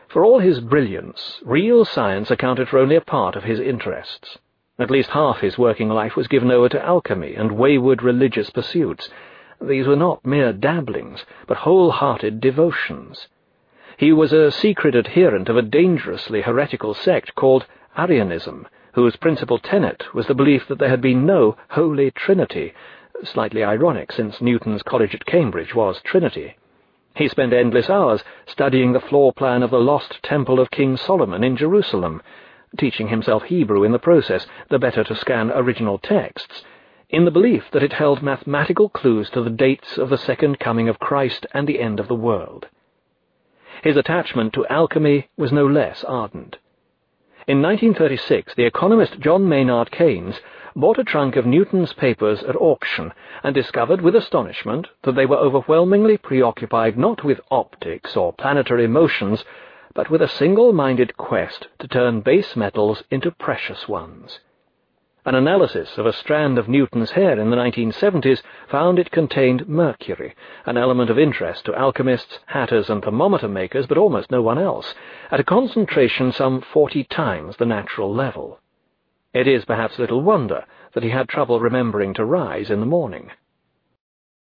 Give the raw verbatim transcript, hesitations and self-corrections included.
For all his brilliance, real science accounted for only a part of his interests. At least half his working life was given over to alchemy and wayward religious pursuits. These were not mere dabblings, but whole-hearted devotions. He was a secret adherent of a dangerously heretical sect called Arianism, whose principal tenet was the belief that there had been no Holy Trinity, slightly ironic since Newton's college at Cambridge was Trinity. He spent endless hours studying the floor plan of the lost temple of King Solomon in Jerusalem, teaching himself Hebrew in the process, the better to scan original texts, in the belief that it held mathematical clues to the dates of the second coming of Christ and the end of the world. His attachment to alchemy was no less ardent. In nineteen thirty-six, the economist John Maynard Keynes bought a trunk of Newton's papers at auction and discovered with astonishment that they were overwhelmingly preoccupied not with optics or planetary motions, but with a single-minded quest to turn base metals into precious ones. An analysis of a strand of Newton's hair in the nineteen seventies found it contained mercury, an element of interest to alchemists, hatters, and thermometer makers, but almost no one else, at a concentration some forty times the natural level. It is perhaps little wonder that he had trouble remembering to rise in the morning.